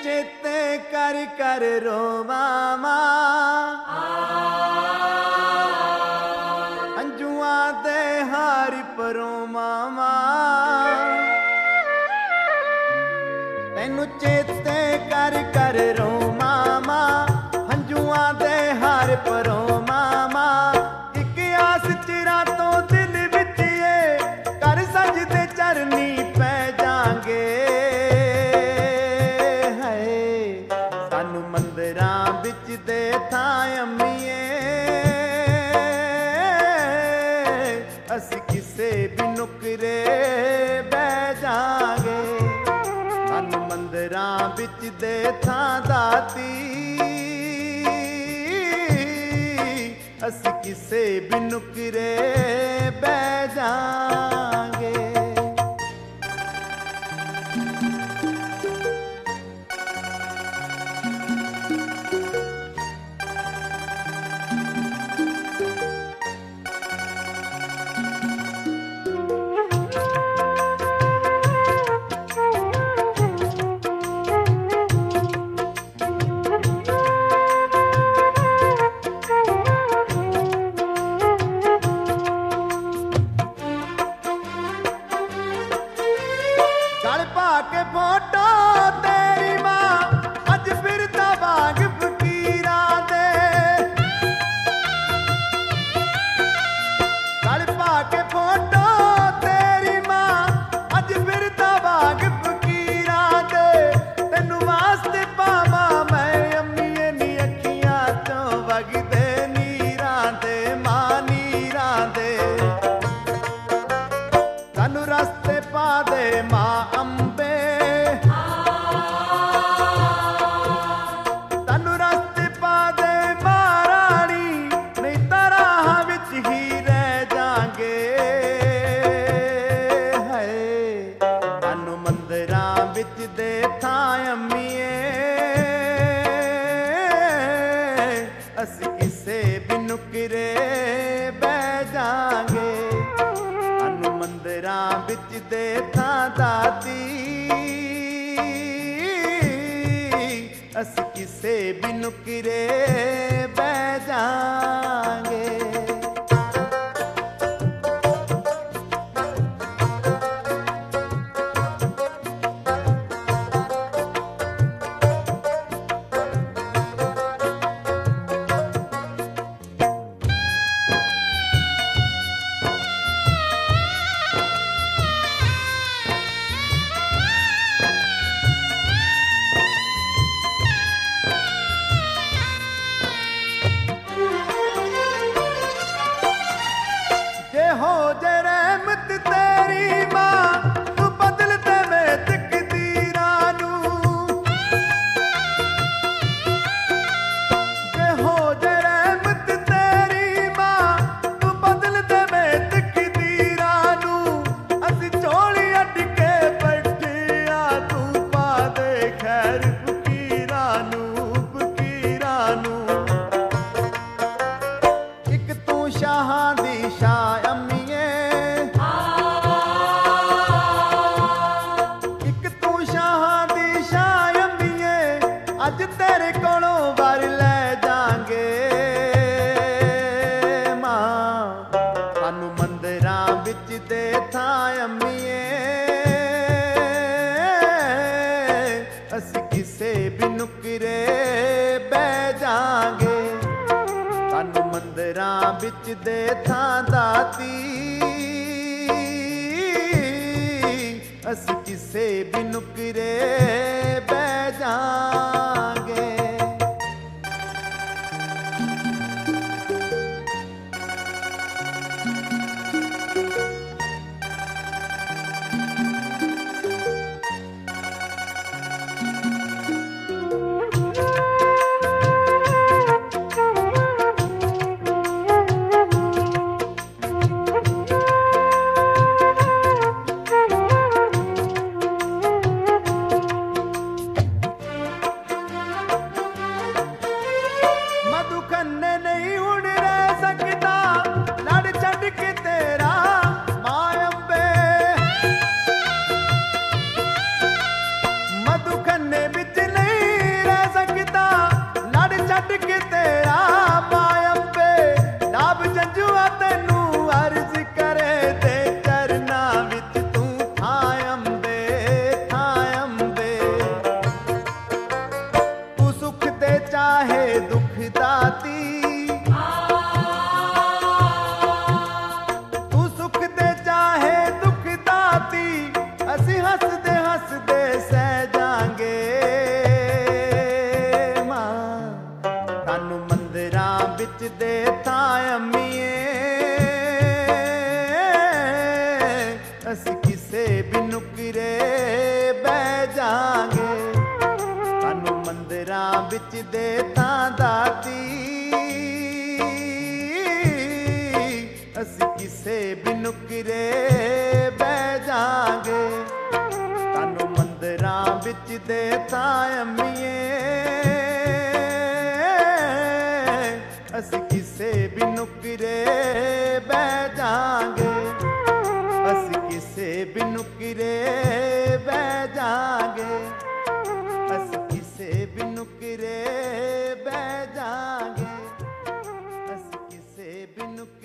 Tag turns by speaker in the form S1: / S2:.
S1: चेते कर कर रोवा मां अंजुआ दे हारी परो मामा तेनू चेते कर कर रो मामा हंजुआ दे हार परो मामा एक आस चिरा तो दिल विच कर सजदे चरनी पै जांगे है सानू मंदिरां विच दे थां अम्मीए असी किसे भी नुकरे बह जांगे सानू मंदिरां विच दे थां दाती असी किसे भी नुकरे बह जांगे के फोटो तेरी मां अज फिरदा बाग फकीरा दे गल पा के फोटो तेरी मां अज फिरदा बाग फकीरा दे तेनू वास्ते पावा मैं अम्मीए नी अखियां चों वगदे नीरां दे मां नीरां दे सानू रस्ते पा दे मां अंबे तनु रस्ते पा दे महारानी नहीं तां राह विच ही रह जांगे है सानू मंदिरां विच दे थां अम्मीए असी किसे भी नुकरे बह जांगे सानू मंदिरां विच दे थां दाती असी किसे भी नुकरे बह जांगे हो जे रहमत तेरी मां तू बदल देवे तकदीरां नू जे हो जे रहमत तेरी मां तू बदल देवे तकदीरां नू असी झोली अड्ड के बैठिया तू पा दे खैर फकीरां नू एक तू शाहां दी शाह अज तेरे कोलों वर ले जांगे मां सानू मंदिरां विच दे थां अम्मीए असी किसे भी नुकरे बह जांगे सानू मंदिरां विच दे थां दाती असी किसे भी नुकरे बह जांगे ਵਿੱਚ ਦੇ ਤਾਂ ਦਾਤੀ ਅਸੀਂ ਕਿਸੇ ਵੀ ਨੁਕਰੇ ਬਹਿ ਜਾਾਂਗੇ ਤੁਹਾਨੂੰ ਮੰਦਰਾਂ ਵਿੱਚ ਦੇ ਤਾਂ ਅੰਮੀਏ ਅਸੀਂ ਕਿਸੇ ਵੀ ਨੁਕਰੇ ਬਹਿ ਜਾਾਂਗੇ ਅਸੀਂ ਕਿਸੇ ਵੀ ਨੁਕਰੇ ਬਹਿ ਜਾਾਂਗੇ ਅਸੀਂ ਕਿਸੇ ਵੀ ਨੁਕਰੇ ਬਹਿ ਜਾਾਂਗੇ ਅਸੀਂ ਕਿਸੇ ਵੀ ਨੁਕਰੇ